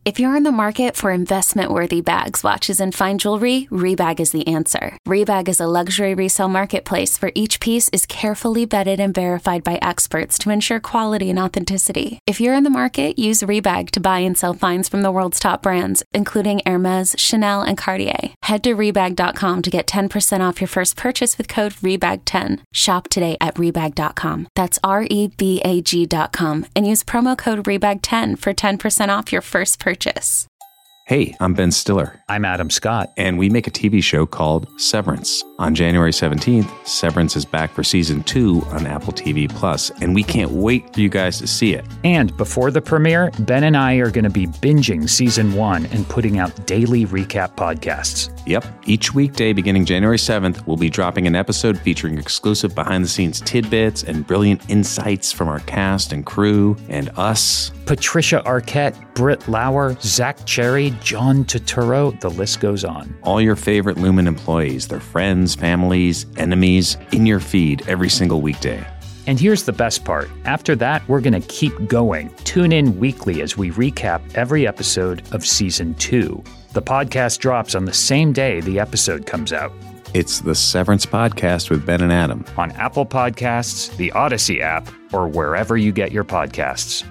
If you're in the market for investment-worthy bags, watches, and fine jewelry, Rebag is the answer. Rebag is a luxury resale marketplace where each piece is carefully vetted and verified by experts to ensure quality and authenticity. If you're in the market, use Rebag to buy and sell finds from the world's top brands, including Hermes, Chanel, and Cartier. Head to Rebag.com to get 10% off your first purchase with code REBAG10. Shop today at Rebag.com. That's REBAG.com and use promo code REBAG10 for 10% off your first purchase. Hey, I'm Ben Stiller. I'm Adam Scott. And we make a TV show called Severance. On January 17th, Severance is back for season 2 on Apple TV+, and we can't wait for you guys to see it. And before the premiere, Ben and I are going to be binging season 1 and putting out daily recap podcasts. Yep. Each weekday beginning January 7th, we'll be dropping an episode featuring exclusive behind-the-scenes tidbits and brilliant insights from our cast and crew and us. Patricia Arquette, Britt Lauer, Zach Cherry, John Turturro, the list goes on. All your favorite Lumen employees, their friends, families, enemies, in your feed every single weekday. And here's the best part. After that, we're going to keep going. Tune in weekly as we recap every episode of Season 2. The podcast drops on the same day the episode comes out. It's the Severance Podcast with Ben and Adam. On Apple Podcasts, the Odyssey app, or wherever you get your podcasts.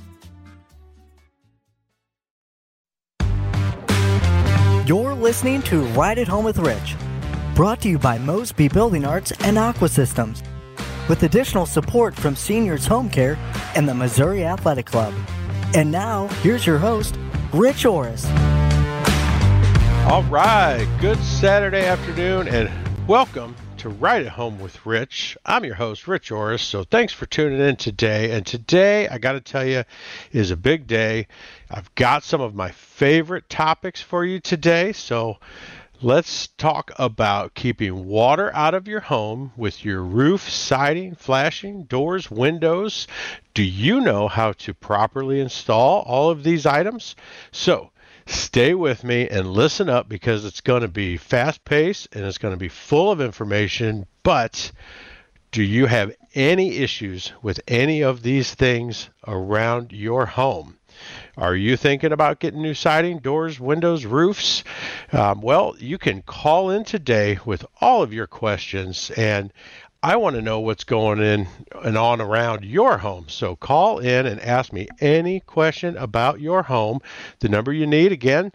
You're listening to Ride at Home with Rich, brought to you by Mosby Building Arts and Aqua Systems, with additional support from Seniors Home Care and the Missouri Athletic Club. And now, here's your host, Rich Orris. All right, good Saturday afternoon, and welcome to Ride at Home with Rich. I'm your host, Rich Orris, so thanks for tuning in today. And today, I got to tell you, is a big day. I've got some of my favorite topics for you today, so let's talk about keeping water out of your home with your roof, siding, flashing, doors, windows. Do you know how to properly install all of these items? So stay with me and listen up, because it's going to be fast-paced and it's going to be full of information. But do you have any issues with any of these things around your home? Are you thinking about getting new siding, doors, windows, roofs? Well, you can call in today with all of your questions, and I want to know what's going in and on around your home. So call in and ask me any question about your home. The number you need, again,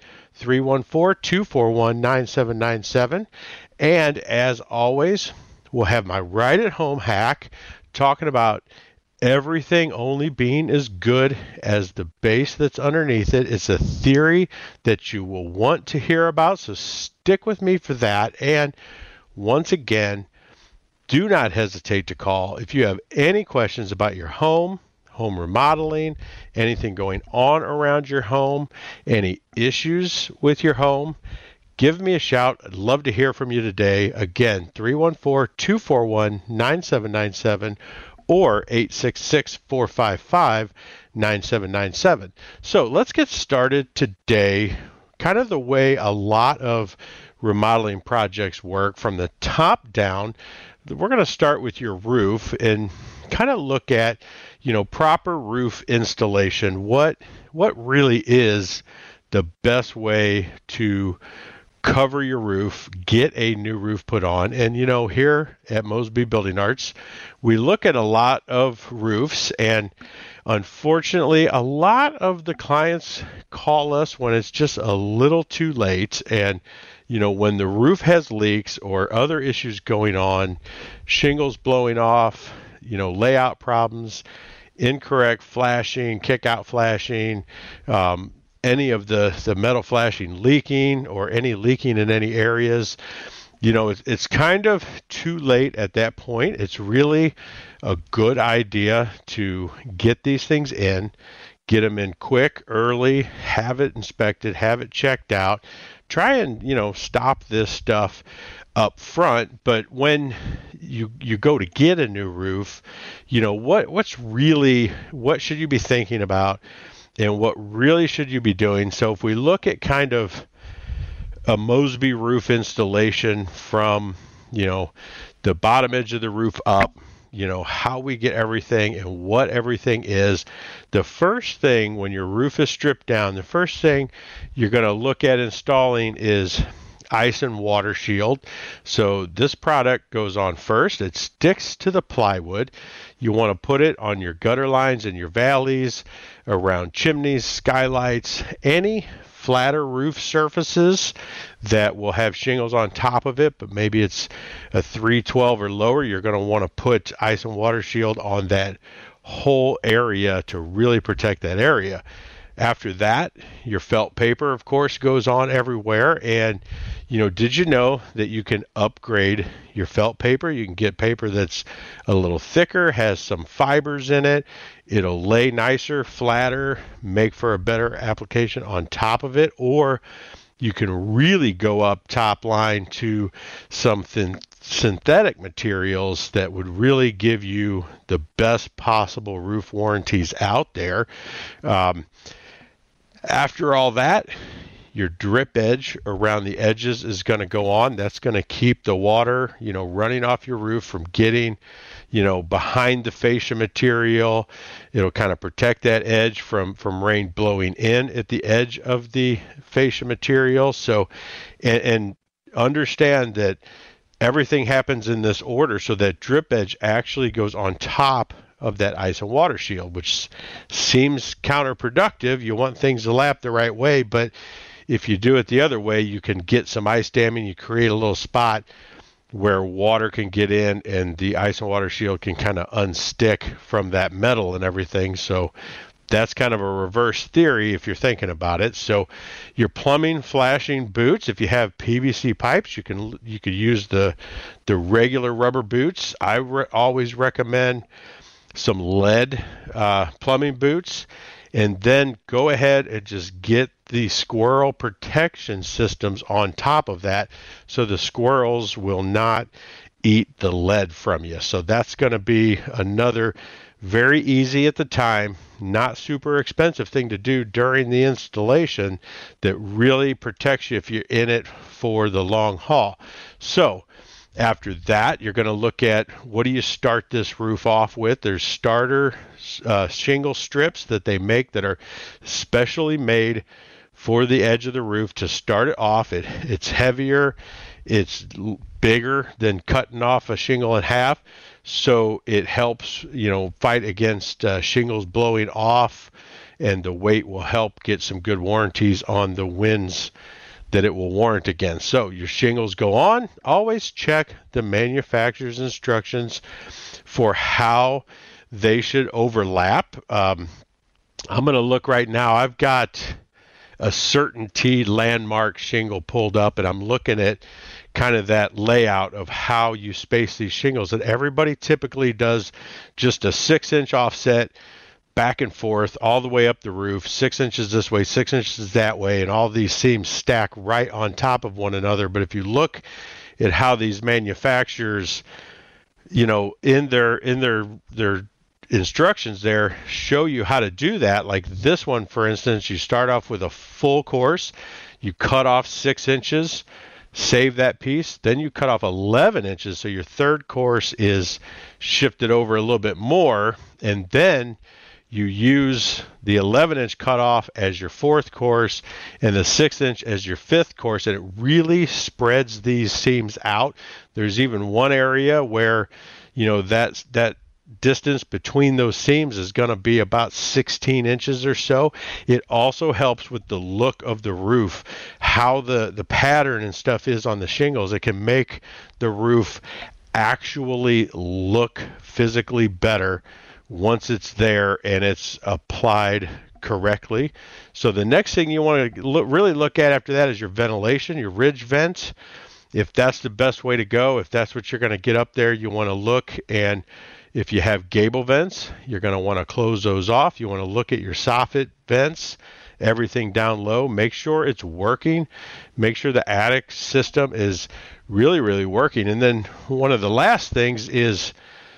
314-241-9797. And as always, we'll have my Ride at Home hack talking about everything only being as good as the base that's underneath it. It's a theory that you will want to hear about, so stick with me for that. And once again, do not hesitate to call if you have any questions about your home remodeling, anything going on around your home, any issues with your home. Give me a shout. I'd love to hear from you today. Again, 314-241-9797 or 866-455-9797. So let's get started today. Kind of the way a lot of remodeling projects work from the top down. We're going to start with your roof and kind of look at, proper roof installation. What really is the best way to cover your roof, get a new roof put on? And, here at Mosby Building Arts, we look at a lot of roofs, and unfortunately, a lot of the clients call us when it's just a little too late. And when the roof has leaks or other issues going on, shingles blowing off, layout problems, incorrect flashing, kick-out flashing, any of the metal flashing leaking or any leaking in any areas, it's kind of too late at that point. It's really a good idea to get these things in, get them in quick, early, have it inspected, have it checked out. Try and, stop this stuff up front. But when you go to get a new roof, what should you be thinking about, and what really should you be doing? So if we look at kind of a Mosby roof installation from, the bottom edge of the roof up, how we get everything and what everything is. The first thing when your roof is stripped down, the first thing you're going to look at installing is ice and water shield. So this product goes on first. It sticks to the plywood. You want to put it on your gutter lines and your valleys, around chimneys, skylights, any flatter roof surfaces that will have shingles on top of it, but maybe it's a 312 or lower. You're going to want to put ice and water shield on that whole area to really protect that area. After that, your felt paper, of course, goes on everywhere. And, did you know that you can upgrade your felt paper? You can get paper that's a little thicker, has some fibers in it. It'll lay nicer, flatter, make for a better application on top of it. Or you can really go up top line to something synthetic materials that would really give you the best possible roof warranties out there. After all that, your drip edge around the edges is going to go on. That's going to keep the water, running off your roof from getting, behind the fascia material. It'll kind of protect that edge from rain blowing in at the edge of the fascia material. So, and understand that everything happens in this order. So that drip edge actually goes on top of that ice and water shield, which seems counterproductive. You want things to lap the right way, but if you do it the other way, you can get some ice damming. You create a little spot where water can get in and the ice and water shield can kind of unstick from that metal and everything. So that's kind of a reverse theory if you're thinking about it. So your plumbing flashing boots, if you have PVC pipes, you could use the regular rubber boots. I always recommend some lead plumbing boots, and then go ahead and just get the squirrel protection systems on top of that so the squirrels will not eat the lead from you. So that's going to be another very easy at the time, not super expensive thing to do during the installation that really protects you if you're in it for the long haul. So after that, you're going to look at what do you start this roof off with. There's starter shingle strips that they make that are specially made for the edge of the roof to start it off. It's heavier, it's bigger than cutting off a shingle in half, so it helps fight against shingles blowing off, and the weight will help get some good warranties on the winds that it will warrant against. So your shingles go on. Always check the manufacturer's instructions for how they should overlap. I'm going to look right now. I've got a Certainty Landmark shingle pulled up, and I'm looking at kind of that layout of how you space these shingles. And everybody typically does just a 6-inch offset back and forth all the way up the roof, 6 inches this way, 6 inches that way, and all these seams stack right on top of one another. But if you look at how these manufacturers, in their instructions there, show you how to do that. Like this one, for instance, you start off with a full course, you cut off 6 inches, save that piece, then you cut off 11 inches, so your third course is shifted over a little bit more, and then you use the 11-inch cutoff as your fourth course and the 6-inch as your fifth course, and it really spreads these seams out. There's even one area where, that distance between those seams is going to be about 16 inches or so. It also helps with the look of the roof, how the pattern and stuff is on the shingles. It can make the roof actually look physically better once it's there and it's applied correctly. So the next thing you want to really look at after that is your ventilation, your ridge vent. If that's the best way to go, if that's what you're going to get up there, you want to look, and if you have gable vents, you're going to want to close those off. You want to look at your soffit vents, everything down low, make sure it's working, make sure the attic system is really, really working. And then one of the last things is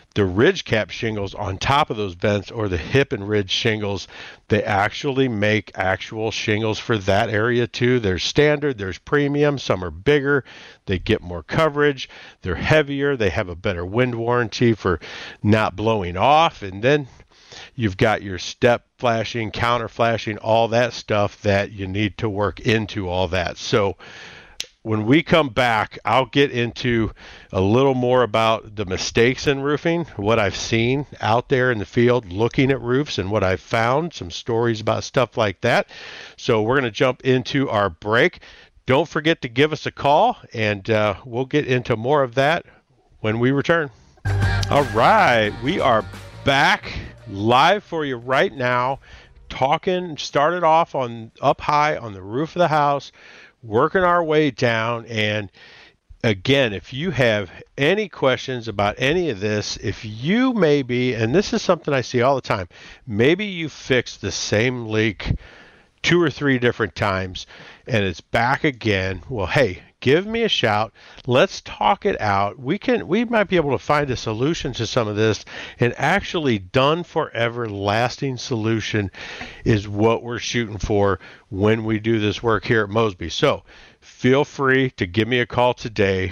the ridge cap shingles on top of those vents, or the hip and ridge shingles, they actually make actual shingles for that area too. There's standard, there's premium, some are bigger, they get more coverage, they're heavier, they have a better wind warranty for not blowing off, and then you've got your step flashing, counter flashing, all that stuff that you need to work into all that. So when we come back, I'll get into a little more about the mistakes in roofing, what I've seen out there in the field looking at roofs and what I've found, some stories about stuff like that. So we're going to jump into our break. Don't forget to give us a call, and we'll get into more of that when we return. All right, we are back live for you right now, started off on up high on the roof of the house, working our way down. And again, if you have any questions about any of this, if you maybe, and this is something I see all the time, maybe you fixed the same leak 2 or 3 different times and it's back again, well, hey, give me a shout. Let's talk it out. We might be able to find a solution to some of this, and actually done forever lasting solution is what we're shooting for when we do this work here at Mosby. So feel free to give me a call today,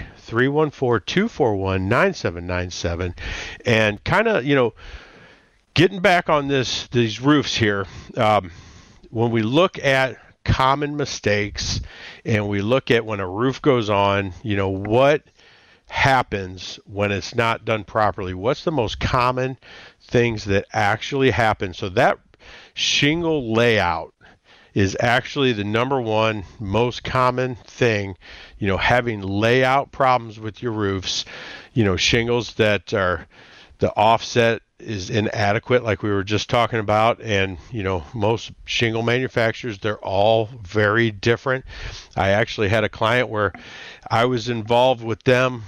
314-241-9797, and kind of, getting back on these roofs here. When we look at common mistakes and we look at when a roof goes on, what happens when it's not done properly? What's the most common things that actually happen? So that shingle layout is actually the number one most common thing, having layout problems with your roofs, shingles that are the offset is inadequate, like we were just talking about. And, most shingle manufacturers, they're all very different. I actually had a client where I was involved with them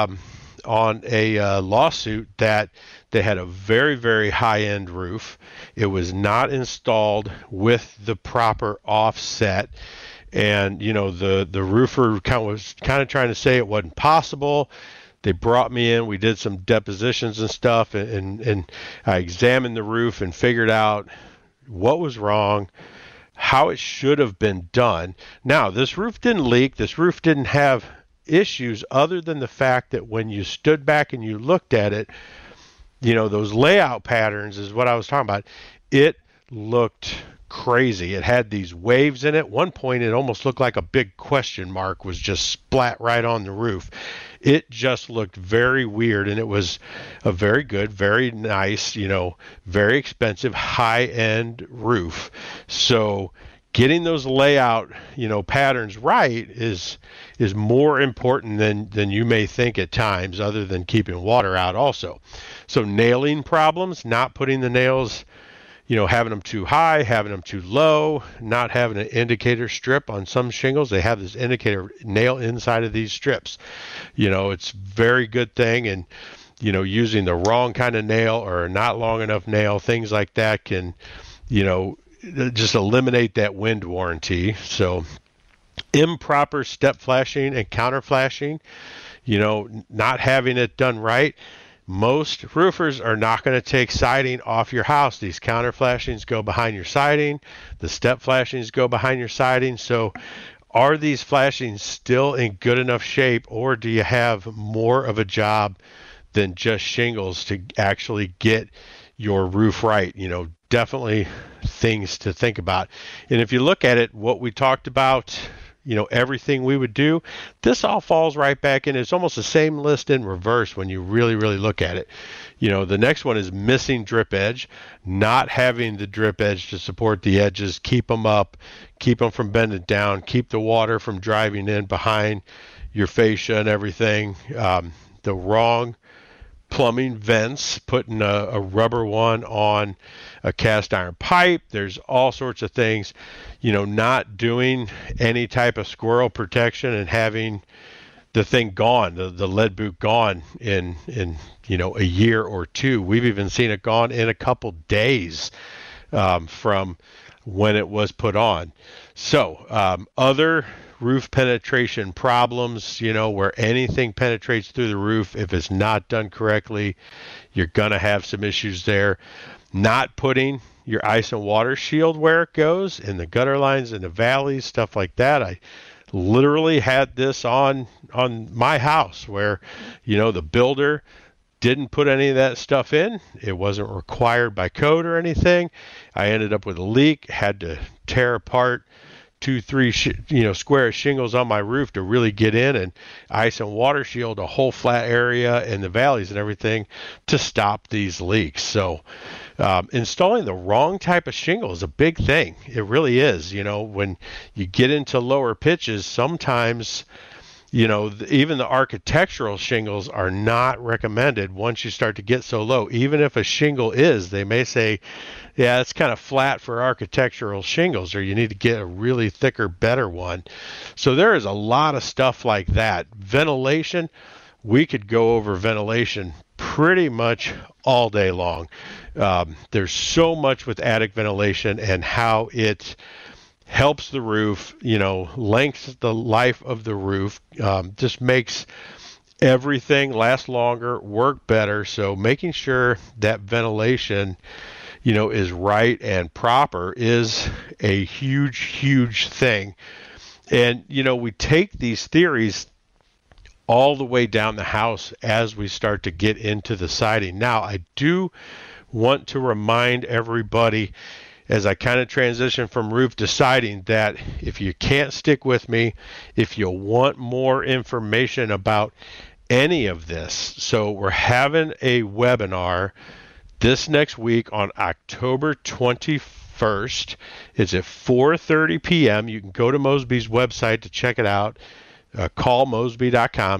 on a lawsuit that they had a very, very high-end roof. It was not installed with the proper offset. And, the roofer was kind of trying to say it wasn't possible. They brought me in, we did some depositions and stuff, and I examined the roof and figured out what was wrong, how it should have been done. Now, this roof didn't leak. This roof didn't have issues other than the fact that when you stood back and you looked at it, those layout patterns is what I was talking about. It looked crazy. It had these waves in it. One point, it almost looked like a big question mark was just splat right on the roof. It just looked very weird, and it was a very good, very nice, very expensive, high-end roof. So getting those layout, patterns right is more important than you may think at times, other than keeping water out also. So nailing problems, not putting the nails, having them too high, having them too low, not having an indicator strip on some shingles. They have this indicator nail inside of these strips. It's a very good thing. And, using the wrong kind of nail or not long enough nail, things like that can, just eliminate that wind warranty. So improper step flashing and counter flashing, not having it done right. Most roofers are not going to take siding off your house. These counter flashings go behind your siding. The step flashings go behind your siding. So are these flashings still in good enough shape, or do you have more of a job than just shingles to actually get your roof right? Definitely things to think about. And if you look at it, what we talked about, everything we would do, this all falls right back in. It's almost the same list in reverse when you really, really look at it. The next one is missing drip edge, not having the drip edge to support the edges, keep them up, keep them from bending down, keep the water from driving in behind your fascia and everything. The wrong plumbing vents, putting a rubber one on a cast iron pipe. There's all sorts of things, not doing any type of squirrel protection and having the thing gone, the lead boot gone in a year or two. We've even seen it gone in a couple days from when it was put on. So other roof penetration problems, where anything penetrates through the roof. If it's not done correctly, you're going to have some issues there. Not putting your ice and water shield where it goes, in the gutter lines, in the valleys, stuff like that. I literally had this on my house where, the builder didn't put any of that stuff in. It wasn't required by code or anything. I ended up with a leak, had to tear apart 2-3 square shingles on my roof to really get in, and ice and water shield a whole flat area in the valleys and everything to stop these leaks. So installing the wrong type of shingle is a big thing. It really is. When you get into lower pitches, sometimes even the architectural shingles are not recommended once you start to get so low. Even if a shingle is, they may say, yeah, it's kind of flat for architectural shingles, or you need to get a really thicker, better one. So there is a lot of stuff like that. Ventilation, we could go over ventilation pretty much all day long. There's so much with attic ventilation and how it helps the roof, lengthens the life of the roof, just makes everything last longer, work better. So making sure that ventilation, is right and proper is a huge, huge thing. And, we take these theories all the way down the house as we start to get into the siding. Now, I do want to remind everybody, as I kind of transition from roof to siding, that if you can't stick with me, if you want more information about any of this, so we're having a webinar this next week on October 21st. It's at 4:30 p.m. You can go to Mosby's website to check it out. Callmosby.com,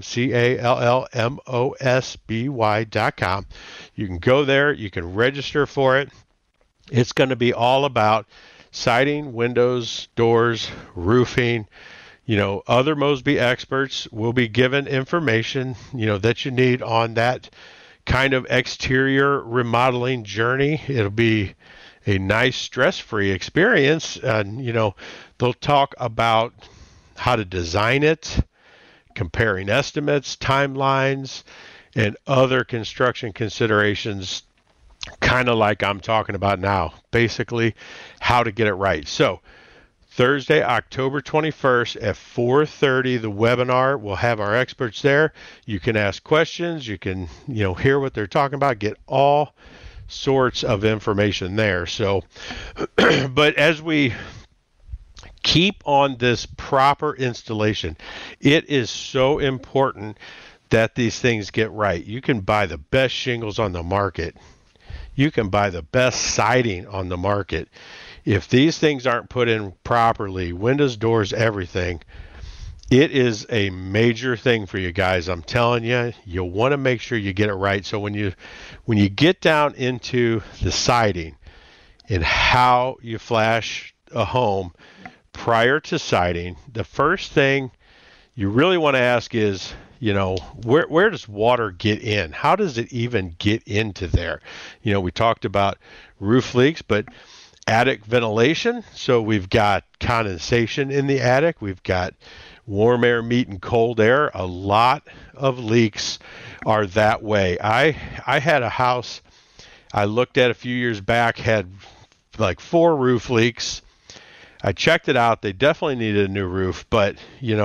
CALLMOSBY.com. You can go there. You can register for it. It's going to be all about siding, windows, doors, roofing. Other Mosby experts will be given information, that you need on that kind of exterior remodeling journey. It'll be a nice stress-free experience. And, they'll talk about how to design it, comparing estimates, timelines, and other construction considerations, kind of like I'm talking about now, basically how to get it right. So Thursday, October 21st at 4:30, the webinar. We'll have our experts there. You can ask questions. You can, hear what they're talking about, get all sorts of information there. So, but as we keep on this proper installation, it is so important that these things get right. You can buy the best shingles on the market. You can buy the best siding on the market. If these things aren't put in properly, windows, doors, everything, it is a major thing for you guys. I'm telling you, you'll want to make sure you get it right. So when you get down into the siding and how you flash a home prior to siding, the first thing you really want to ask is, where does water get in? How does it even get into there? We talked about roof leaks, but attic ventilation. So we've got condensation in the attic. We've got warm air meeting cold air. A lot of leaks are that way. I had a house I looked at a few years back, had like 4 roof leaks. I checked it out. They definitely needed a new roof, but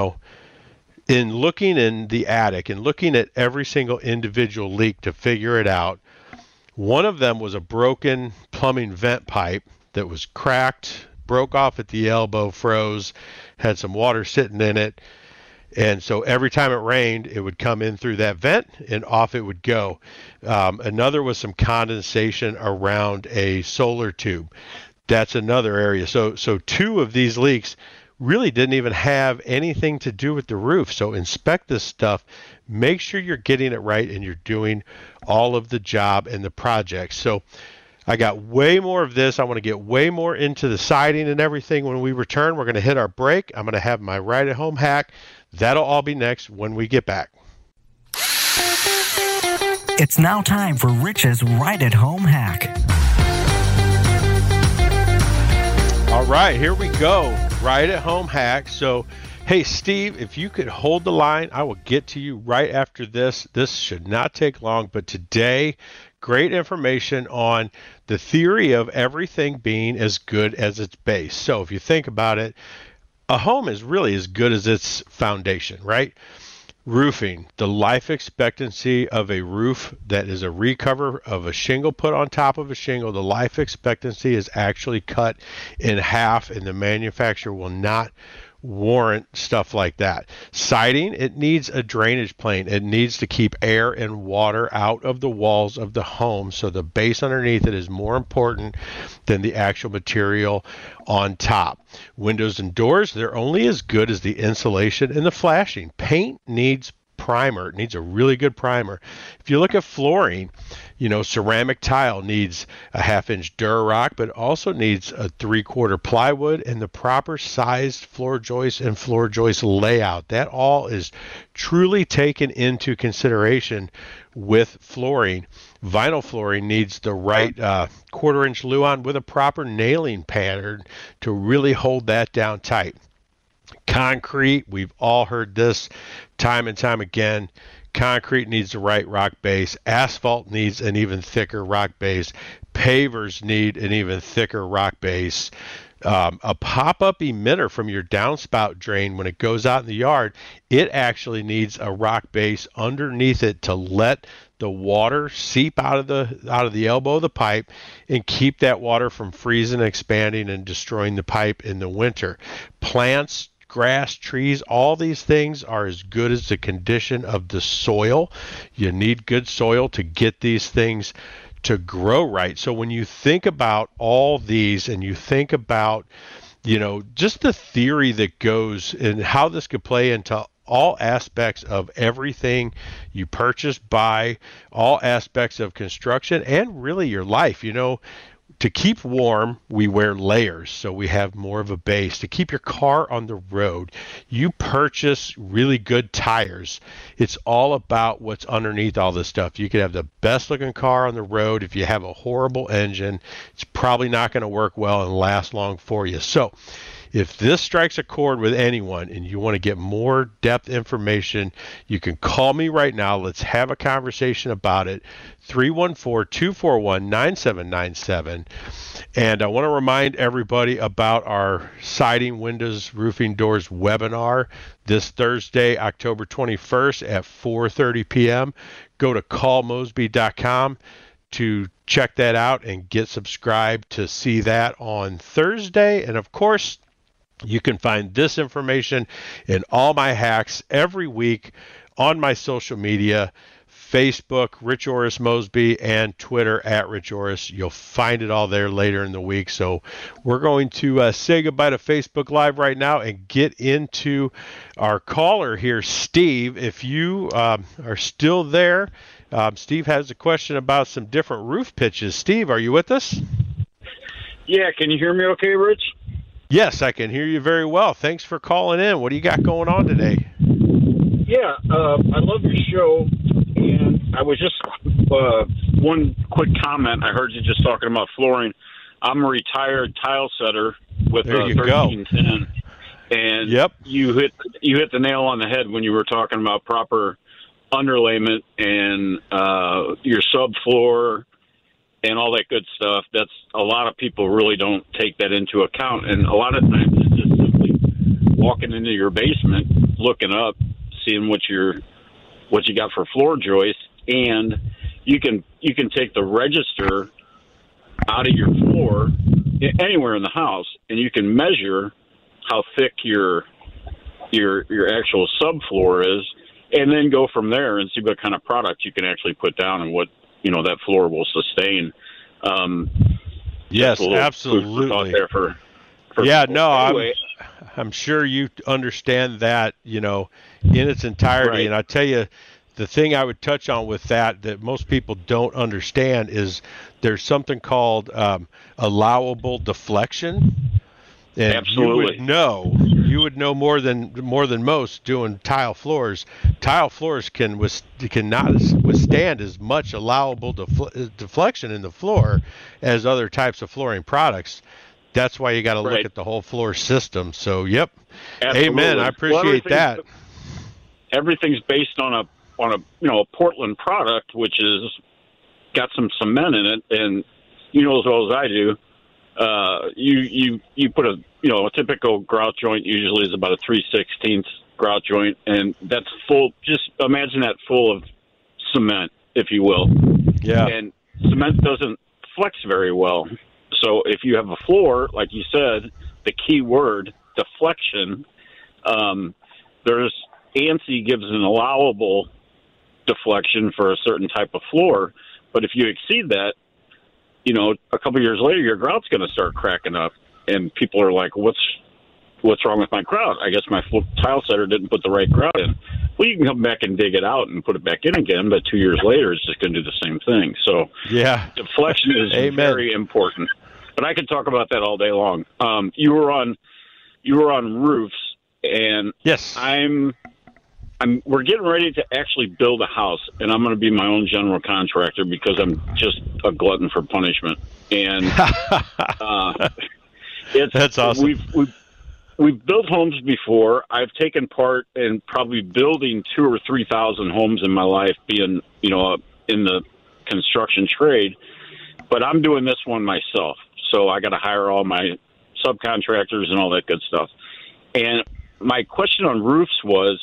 in looking in the attic and looking at every single individual leak to figure it out, one of them was a broken plumbing vent pipe that was cracked, broke off at the elbow, froze, had some water sitting in it. And so every time it rained, it would come in through that vent and off it would go. Another was some condensation around a solar tube. That's another area. So 2 of these leaks really didn't even have anything to do with the roof. So inspect this stuff. Make sure you're getting it right and you're doing all of the job and the project. So I got way more of this. I want to get way more into the siding and everything. When we return, we're going to hit our break. I'm going to have my Right at Home hack. That'll all be next when we get back. It's now time for Rich's Right at Home hack. All right, here we go. Right at Home Hacks. So, hey, Steve, if you could hold the line, I will get to you right after this. This should not take long, but today, great information on the theory of everything being as good as its base. So if you think about it, a home is really as good as its foundation, right? Roofing, the life expectancy of a roof that is a recover of a shingle put on top of a shingle, the life expectancy is actually cut in half, and the manufacturer will not warrant stuff like that. Siding, it needs a drainage plane. It needs to keep air and water out of the walls of the home, so the base underneath it is more important than the actual material on top. Windows and doors, they're only as good as the insulation and the flashing. Paint needs primer. It needs a really good primer. If you look at flooring, ceramic tile needs a 1/2-inch Durarock, but also needs a 3/4 plywood and the proper sized floor joist and floor joist layout. That all is truly taken into consideration with flooring. Vinyl flooring needs the right 1/4-inch luan with a proper nailing pattern to really hold that down tight. Concrete, we've all heard this time and time again. Concrete needs the right rock base. Asphalt needs an even thicker rock base. Pavers need an even thicker rock base. A pop-up emitter from your downspout drain, when it goes out in the yard, it actually needs a rock base underneath it to let the water seep out of the elbow of the pipe and keep that water from freezing, expanding, and destroying the pipe in the winter. Plants, grass, trees, all these things are as good as the condition of the soil. You need good soil to get these things to grow right. So when you think about all these and you think about, just the theory that goes and how this could play into all aspects of everything you purchase, buy, all aspects of construction, and really your life. To keep warm, we wear layers, so we have more of a base. To keep your car on the road, you purchase really good tires. It's all about what's underneath all this stuff. You could have the best looking car on the road. If you have a horrible engine, it's probably not going to work well and last long for you. So if this strikes a chord with anyone and you want to get more depth information, you can call me right now. Let's have a conversation about it. 314-241-9797. And I want to remind everybody about our siding, windows, roofing, doors webinar this Thursday, October 21st at 4:30 p.m. Go to callmosby.com to check that out and get subscribed to see that on Thursday. And of course, you can find this information in all my hacks every week on my social media, Facebook, Rich Orris Mosby, and Twitter at Rich Orris. You'll find it all there later in the week. So we're going to say goodbye to Facebook Live right now and get into our caller here, Steve. If you are still there, Steve has a question about some different roof pitches. Steve, are you with us? Yeah, can you hear me okay, Rich? Yes, I can hear you very well. Thanks for calling in. What do you got going on today? Yeah, I love your show, and I was just one quick comment. I heard you just talking about flooring. I'm a retired tile setter with 1310, and yep. you hit the nail on the head when you were talking about proper underlayment and your subfloor and all that good stuff. That's a lot of people really don't take that into account, and a lot of times it's just simply walking into your basement, looking up, seeing what you got for floor joists, and you can take the register out of your floor anywhere in the house, and you can measure how thick your actual subfloor is, and then go from there and see what kind of product you can actually put down and what that floor will sustain. Yes, absolutely. Anyway, I'm sure you understand that, in its entirety. Right. And I tell you, the thing I would touch on with that most people don't understand is there's something called allowable deflection. And absolutely. You would know more than most doing tile floors. Tile floors cannot withstand as much allowable deflection in the floor as other types of flooring products. that's why you got to Right. look at the whole floor system. So, yep. Absolutely. Amen. I appreciate that. Everything's based on a a Portland product, which is got some cement in it, and you know as well as I do. You put a typical grout joint usually is about a 3/16 grout joint, and that's full. Just imagine that full of cement, if you will. Yeah. And cement doesn't flex very well. So if you have a floor, like you said, the key word, deflection, there's ANSI gives an allowable deflection for a certain type of floor. But if you exceed that, a couple of years later, your grout's going to start cracking up. And people are like, what's wrong with my grout? I guess my tile setter didn't put the right grout in. Well, you can come back and dig it out and put it back in again, but 2 years later, it's just going to do the same thing. So yeah, deflection is very important. But I could talk about that all day long. You were on roofs, and yes, we're getting ready to actually build a house, and I'm going to be my own general contractor because I'm just a glutton for punishment. And that's awesome. We've built homes before. I've taken part in probably building 2,000 or 3,000 homes in my life, being in the construction trade. But I'm doing this one myself, so I got to hire all my subcontractors and all that good stuff. And my question on roofs was,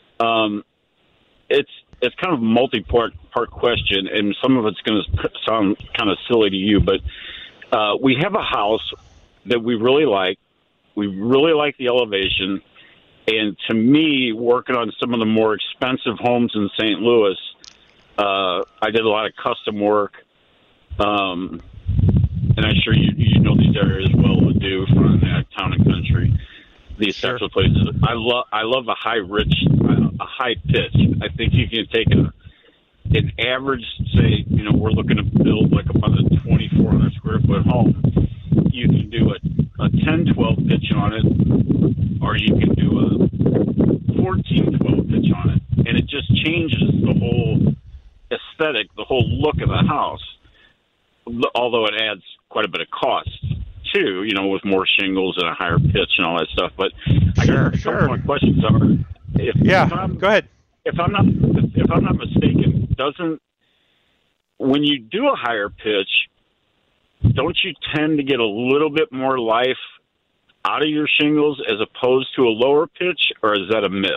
it's kind of a multi-part question, and some of it's going to sound kind of silly to you, but we have a house that we really like. We really like the elevation, and to me, working on some of the more expensive homes in St. Louis, I did a lot of custom work, and I'm sure you know these areas well, Ladue, Frontenac, Town and Country, these types of places. I love a high pitch. I think you can take an average, say, we're looking to build like about a 2,400 square foot home. You can do a 10-12 pitch on it, or you can do a 14-12 pitch on it, and it just changes the whole aesthetic, the whole look of the house. Although it adds quite a bit of cost too, with more shingles and a higher pitch and all that stuff. But I guess some of my questions are, go ahead. If I'm not mistaken, when you do a higher pitch, don't you tend to get a little bit more life out of your shingles as opposed to a lower pitch, or is that a myth?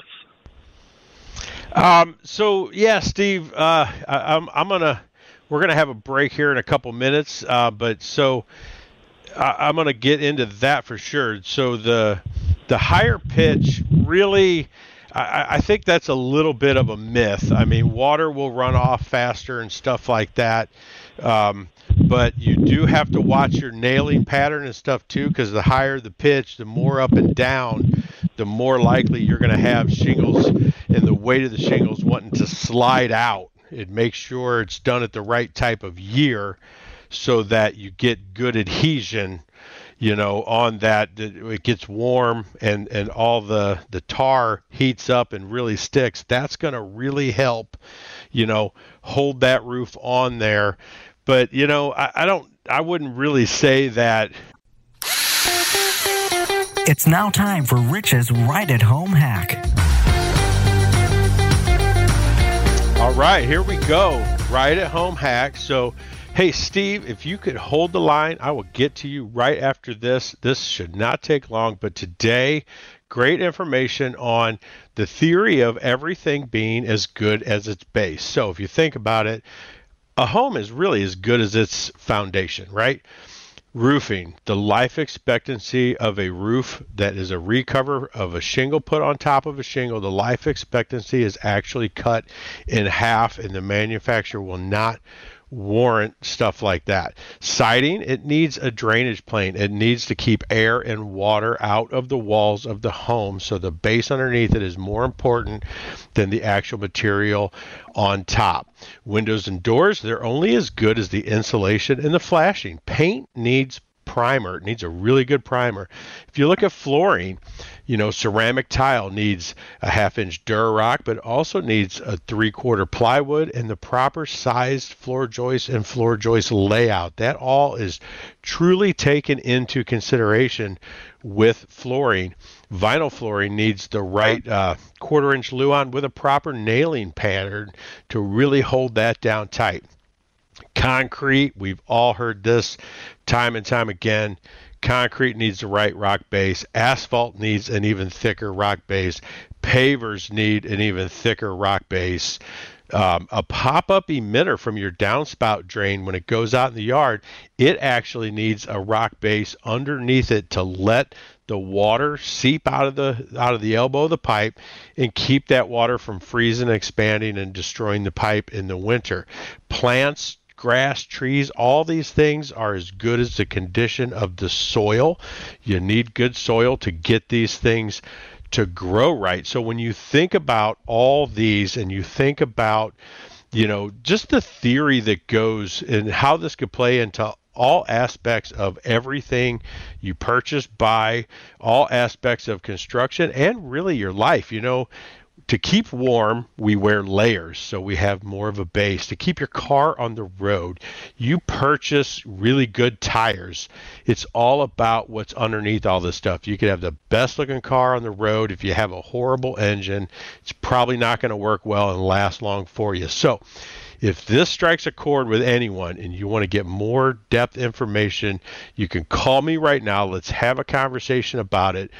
So yeah, Steve, we're gonna have a break here in a couple minutes, but so I'm gonna get into that for sure. So the higher pitch really, I think that's a little bit of a myth. I mean, water will run off faster and stuff like that. But you do have to watch your nailing pattern and stuff too, because the higher the pitch, the more up and down, the more likely you're going to have shingles and the weight of the shingles wanting to slide out. It makes sure it's done at the right type of year so that you get good adhesion, on that. It gets warm and all the tar heats up and really sticks. That's going to really help, hold that roof on there. But, I wouldn't really say that. It's now time for Rich's Right at Home hack. All right, here we go. Right at Home hack. So, hey, Steve, if you could hold the line, I will get to you right after this. This should not take long, but today, great information on the theory of everything being as good as its base. So if you think about it, a home is really as good as its foundation, right? Roofing, the life expectancy of a roof that is a recover of a shingle put on top of a shingle, the life expectancy is actually cut in half, and the manufacturer will not warrant stuff like that. Siding, it needs a drainage plane. It needs to keep air and water out of the walls of the home, so the base underneath it is more important than the actual material on top. Windows and doors, they're only as good as the insulation and the flashing. Paint needs primer. It needs a really good primer. If you look at flooring, ceramic tile needs a 1/2-inch Durarock, but also needs a 3/4 plywood and the proper sized floor joist and floor joist layout. That all is truly taken into consideration with flooring. Vinyl flooring needs the right 1/4-inch luan with a proper nailing pattern to really hold that down tight. Concrete, we've all heard this time and time again. Concrete needs the right rock base. Asphalt needs an even thicker rock base. Pavers need an even thicker rock base. A pop-up emitter from your downspout drain, when it goes out in the yard, it actually needs a rock base underneath it to let the water seep out of the elbow of the pipe and keep that water from freezing, expanding, and destroying the pipe in the winter. Plants, grass, trees, all these things are as good as the condition of the soil. You need good soil to get these things to grow right. So when you think about all these and you think about, just the theory that goes and how this could play into all aspects of everything you purchase, buy, all aspects of construction, and really your life. To keep warm, we wear layers, so we have more of a base. To keep your car on the road, you purchase really good tires. It's all about what's underneath all this stuff. You could have the best looking car on the road. If you have a horrible engine, it's probably not going to work well and last long for you. So if this strikes a chord with anyone and you want to get more depth information, you can call me right now. Let's have a conversation about it.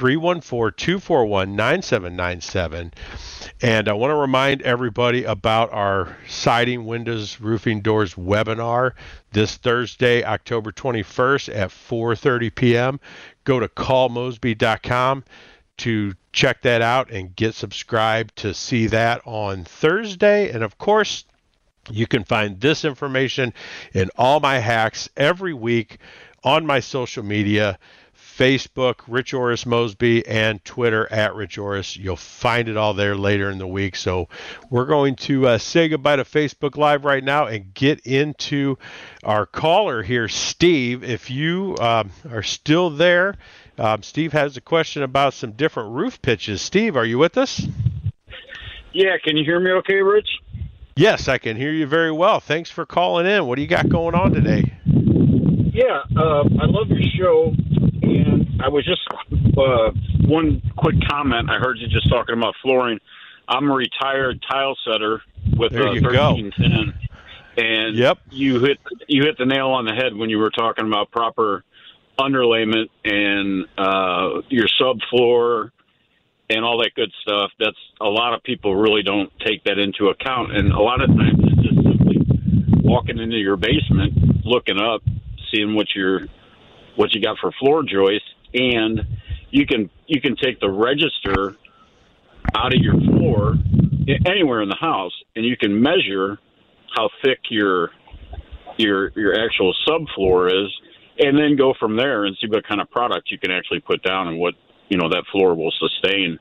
314-241-9797. And I want to remind everybody about our siding, windows, roofing, doors webinar this Thursday, October 21st at 4:30 p.m. Go to callmosby.com to check that out and get subscribed to see that on Thursday. And of course, you can find this information and all my hacks every week on my social media, Facebook, Rich Orris Mosby, and Twitter at Rich Orris. You'll find it all there later in the week. So we're going to say goodbye to Facebook Live right now and get into our caller here, Steve. If you are still there, Steve has a question about some different roof pitches. Steve, are you with us? Yeah, can you hear me okay, Rich? Yes, I can hear you very well. Thanks for calling in. What do you got going on today? Yeah, I love your show, and I was just one quick comment. I heard you just talking about flooring. I'm a retired tile setter with 1310, and yep. you hit the nail on the head when you were talking about proper underlayment and your subfloor and all that good stuff. That's a lot of people really don't take that into account, and a lot of times it's just simply walking into your basement, looking up, seeing what you got for floor joists, and you can take the register out of your floor anywhere in the house, and you can measure how thick your actual subfloor is, and then go from there and see what kind of product you can actually put down and what that floor will sustain.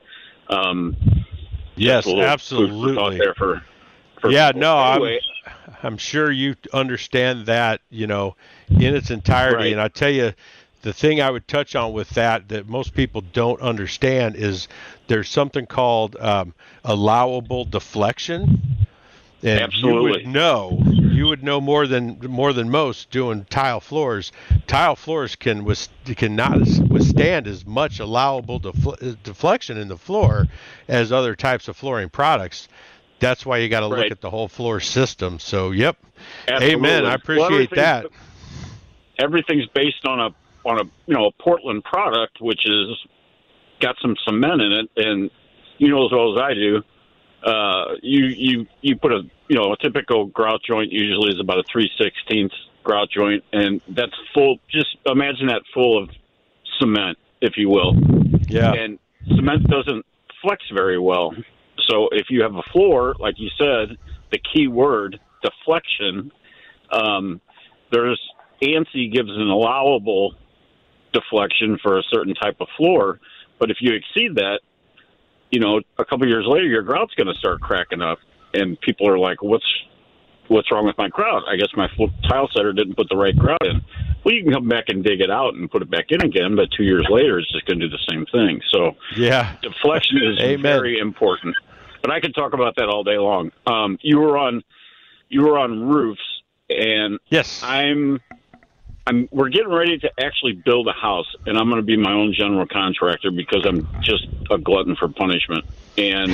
Yes, absolutely. Anyway, I'm sure you understand that, in its entirety. Right. And I tell you, the thing I would touch on with that most people don't understand is there's something called allowable deflection. And absolutely. You would know more than most doing tile floors. Tile floors cannot withstand as much allowable deflection in the floor as other types of flooring products. That's why you got to look at the whole floor system. So, yep. Absolutely. Amen. I appreciate that. Everything's based on a Portland product, which is got some cement in it, and as well as I do. You put a typical grout joint usually is about a 3/16 grout joint, and that's full. Just imagine that full of cement, if you will. Yeah. And cement doesn't flex very well. So if you have a floor, like you said, the key word deflection. There's ANSI gives an allowable deflection for a certain type of floor, but if you exceed that, a couple of years later, your grout's going to start cracking up, and people are like, "What's what's wrong with my grout? I guess my tile setter didn't put the right grout in. Well, you can come back and dig it out and put it back in again, but 2 years later, it's just going to do the same thing. So yeah, deflection is very important. But I could talk about that all day long. You were on roofs, and yes, we're getting ready to actually build a house, and I'm going to be my own general contractor because I'm just a glutton for punishment. And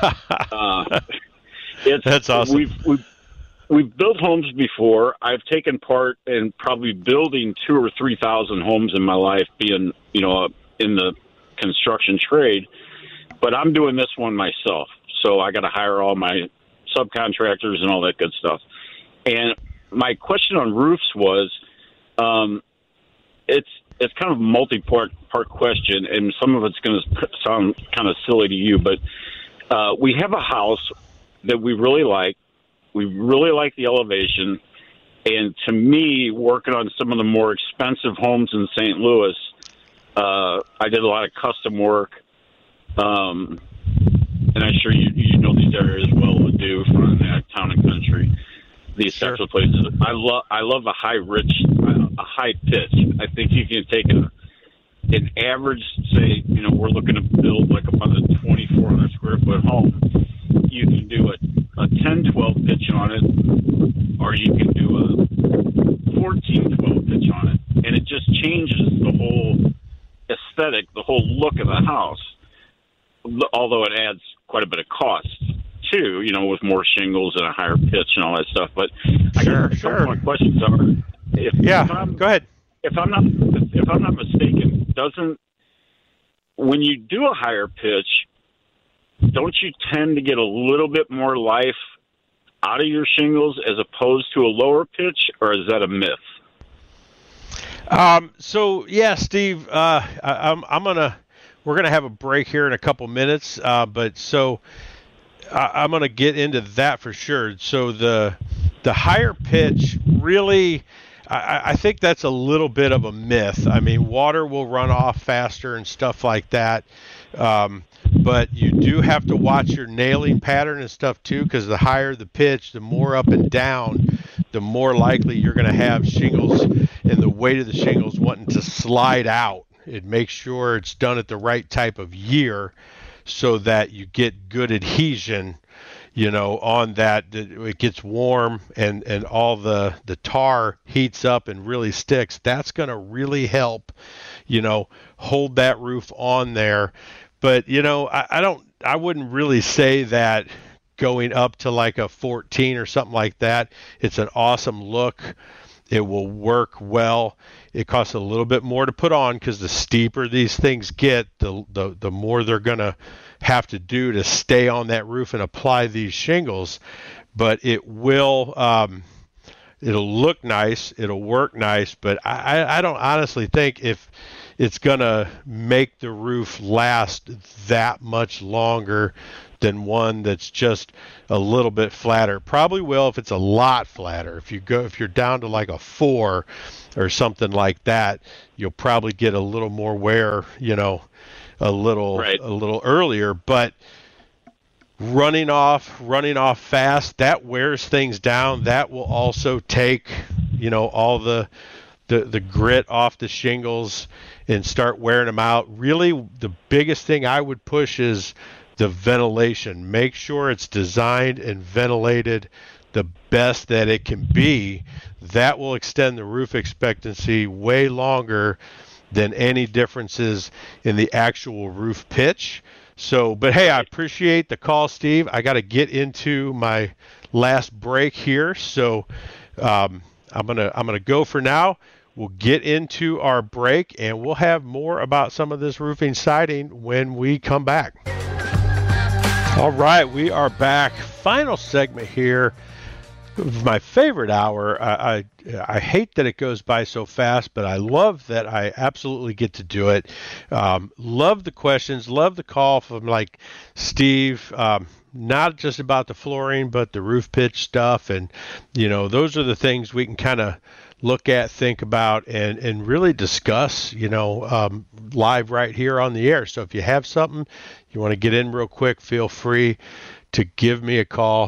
that's awesome. We've built homes before. I've taken part in probably building 2,000 or 3,000 homes in my life, being in the construction trade. But I'm doing this one myself, so I got to hire all my subcontractors and all that good stuff. And my question on roofs was, it's kind of a multi-part question, and some of it's going to sound kind of silly to you, but we have a house that we really like. We really like the elevation, and to me, working on some of the more expensive homes in St. Louis, I did a lot of custom work, and I'm sure you know these areas well to do from Town and Country. These types of places. I love a high pitch. I think you can take an average, say, we're looking to build like about a 2,400 square foot home. You can do a 10-12 pitch on it, or you can do a 14-12 pitch on it, and it just changes the whole aesthetic, the whole look of the house. Although it adds quite a bit of cost too, with more shingles and a higher pitch and all that stuff. But I guess some of my questions are, go ahead. If I'm not mistaken, when you do a higher pitch, don't you tend to get a little bit more life out of your shingles as opposed to a lower pitch, or is that a myth? So yeah, Steve, we're gonna have a break here in a couple minutes, but so I'm gonna get into that for sure. So the higher pitch really, I think that's a little bit of a myth. I mean, water will run off faster and stuff like that. But you do have to watch your nailing pattern and stuff too, because the higher the pitch, the more up and down, the more likely you're going to have shingles and the weight of the shingles wanting to slide out. It makes sure it's done at the right type of year so that you get good adhesion, on that. It gets warm and all the tar heats up and really sticks. That's going to really help, hold that roof on there. But, I wouldn't really say that going up to like a 14 or something like that. It's an awesome look. It will work well. It costs a little bit more to put on because the steeper these things get, the more they're going to have to do to stay on that roof and apply these shingles. But it will, it'll look nice. It'll work nice. But I don't honestly think if it's going to make the roof last that much longer than one that's just a little bit flatter. Probably will if it's a lot flatter. If you're down to like a 4 or something like that, you'll probably get a little more wear, a little earlier. But running off fast, that wears things down. That will also take, all the grit off the shingles and start wearing them out. Really, the biggest thing I would push is the ventilation. Make sure it's designed and ventilated the best that it can be. That will extend the roof expectancy way longer than any differences in the actual roof pitch. So, but hey, I appreciate the call, Steve. I got to get into my last break here. So, I'm gonna go for now. We'll get into our break, and we'll have more about some of this roofing siding when we come back. All right, we are back. Final segment here. My favorite hour. I hate that it goes by so fast, but I love that I absolutely get to do it. Love the questions. Love the call from like Steve. Not just about the flooring, but the roof pitch stuff. And, those are the things we can kind of look at, think about, and really discuss, live right here on the air. So if you have something you want to get in real quick, feel free to give me a call,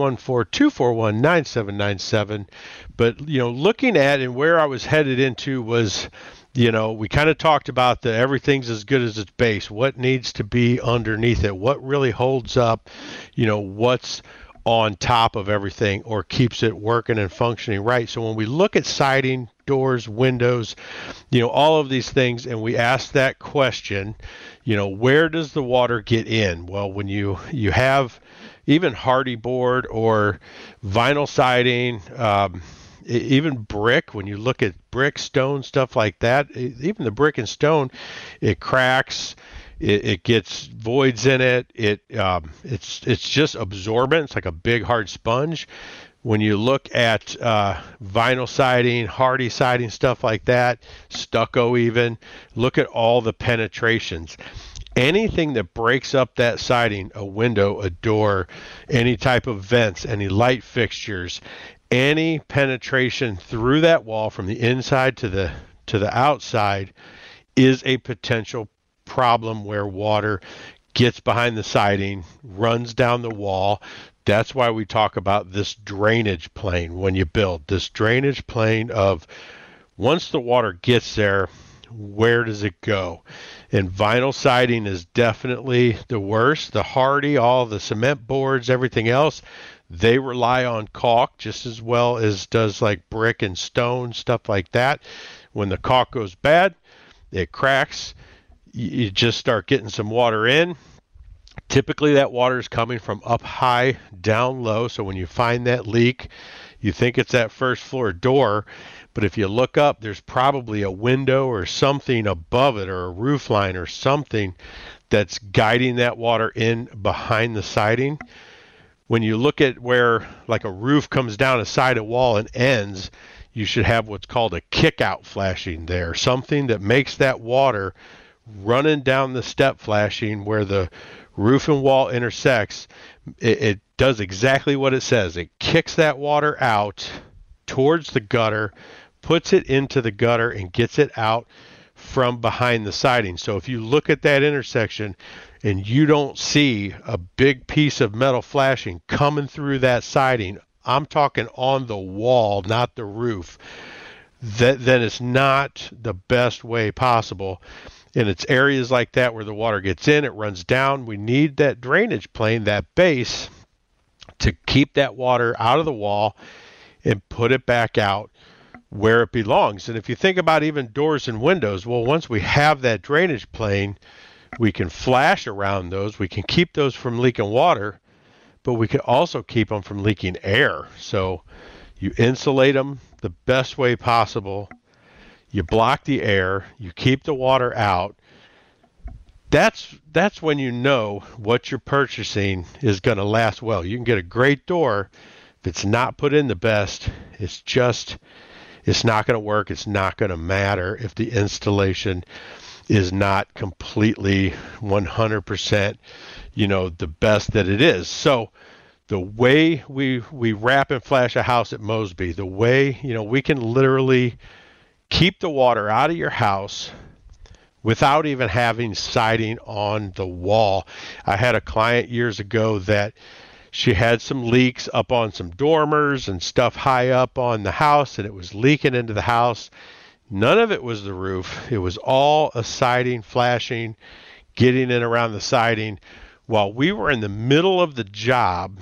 314-241-9797. But, looking at and where I was headed into was, we kind of talked about the everything's as good as its base. What needs to be underneath it? What really holds up, what's on top of everything or keeps it working and functioning right. So when we look at siding, doors, windows, all of these things, and we ask that question, where does the water get in? Well, when you have even hardy board or vinyl siding, even brick, when you look at brick, stone, stuff like that, even the brick and stone, it cracks. It gets voids in it. It's just absorbent. It's like a big hard sponge. When you look at vinyl siding, hardy siding, stuff like that, stucco even, look at all the penetrations. Anything that breaks up that siding, a window, a door, any type of vents, any light fixtures, any penetration through that wall from the inside to the outside is a potential problem where water gets behind the siding, runs down the wall. That's why we talk about this drainage plane when you build. This drainage plane of once the water gets there, where does it go? And vinyl siding is definitely the worst. The hardy, all the cement boards, everything else, they rely on caulk just as well as does like brick and stone, stuff like that. When the caulk goes bad, it cracks. You just start getting some water in. Typically that water is coming from up high, down low. So when you find that leak, you think it's that first floor door, but if you look up, there's probably a window or something above it or a roof line or something that's guiding that water in behind the siding. When you look at where like a roof comes down a side of wall and ends, you should have what's called a kick out flashing there, something that makes that water running down the step flashing where the roof and wall intersects. It does exactly what it says. It kicks that water out towards the gutter, puts it into the gutter, and gets it out from behind the siding. So if you look at that intersection and you don't see a big piece of metal flashing coming through that siding, I'm talking on the wall, not the roof, then it's not the best way possible. And it's areas like that where the water gets in, it runs down. We need that drainage plane, that base, to keep that water out of the wall and put it back out where it belongs. And if you think about even doors and windows, well, once we have that drainage plane, we can flash around those. We can keep those from leaking water, but we can also keep them from leaking air. So you insulate them the best way possible. You block the air, you keep the water out. That's when you know what you're purchasing is going to last well. You can get a great door. If it's not put in the best, it's not going to work. It's not going to matter if the installation is not completely 100%, the best that it is. So the way we wrap and flash a house at Mosby, the way, we can literally keep the water out of your house without even having siding on the wall. I had a client years ago that she had some leaks up on some dormers and stuff high up on the house, and it was leaking into the house. None of it was the roof. It was all a siding flashing, getting in around the siding. While we were in the middle of the job,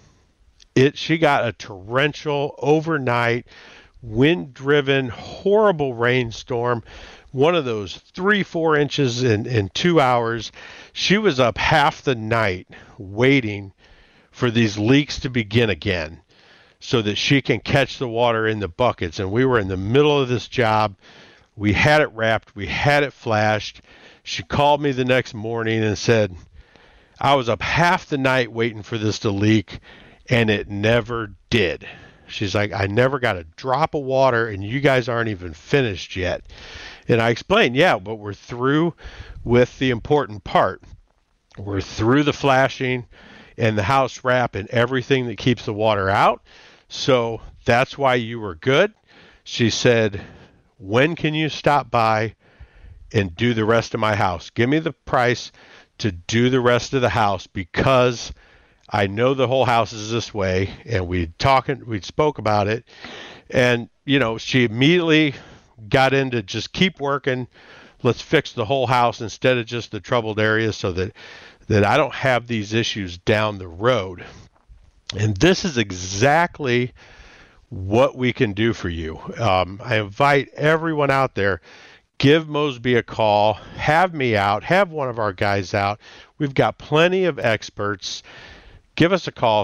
she got a torrential overnight wind-driven, horrible rainstorm, one of those 3-4 inches in 2 hours. She was up half the night waiting for these leaks to begin again so that she can catch the water in the buckets. And we were in the middle of this job. We had it wrapped. We had it flashed. She called me the next morning and said, I was up half the night waiting for this to leak, and it never did. She's like, I never got a drop of water, and you guys aren't even finished yet. And I explained, yeah, but we're through with the important part. We're through the flashing and the house wrap and everything that keeps the water out. So that's why you were good. She said, when can you stop by and do the rest of my house? Give me the price to do the rest of the house, because I know the whole house is this way. And we spoke about it. And, she immediately got into just keep working. Let's fix the whole house instead of just the troubled areas, so that I don't have these issues down the road. And this is exactly what we can do for you. I invite everyone out there, give Mosby a call, have me out, have one of our guys out. We've got plenty of experts. Give us a call,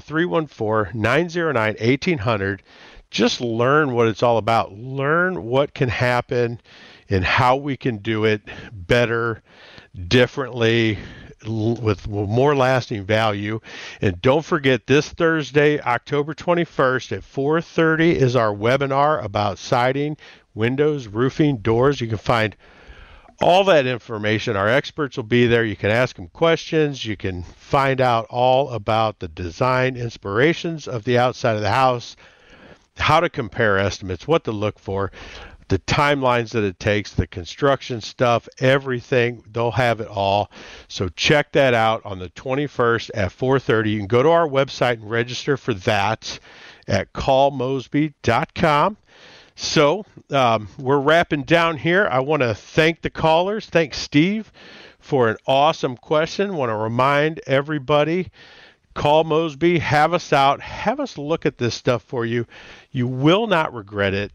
314-909-1800. Just learn what it's all about. Learn what can happen and how we can do it better, differently, with more lasting value. And don't forget, this Thursday, October 21st at 4:30 is our webinar about siding, windows, roofing, doors. You can find all that information. Our experts will be there. You can ask them questions. You can find out all about the design inspirations of the outside of the house, how to compare estimates, what to look for, the timelines that it takes, the construction stuff, everything. They'll have it all. So check that out on the 21st at 4:30. You can go to our website and register for that at callmosby.com. So we're wrapping down here. I want to thank the callers. Thanks, Steve, for an awesome question. Want to remind everybody, call Mosby, have us out, have us look at this stuff for you. You will not regret it.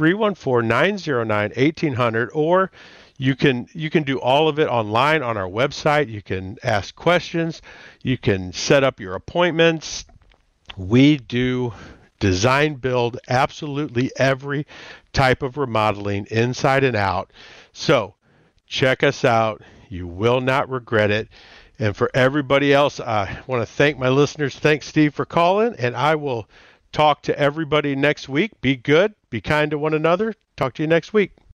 314-909-1800, or you can do all of it online on our website. You can ask questions. You can set up your appointments. We do design, build, absolutely every type of remodeling inside and out. So check us out. You will not regret it. And for everybody else, I want to thank my listeners. Thanks, Steve, for calling, and I will talk to everybody next week. Be good. Be kind to one another. Talk to you next week.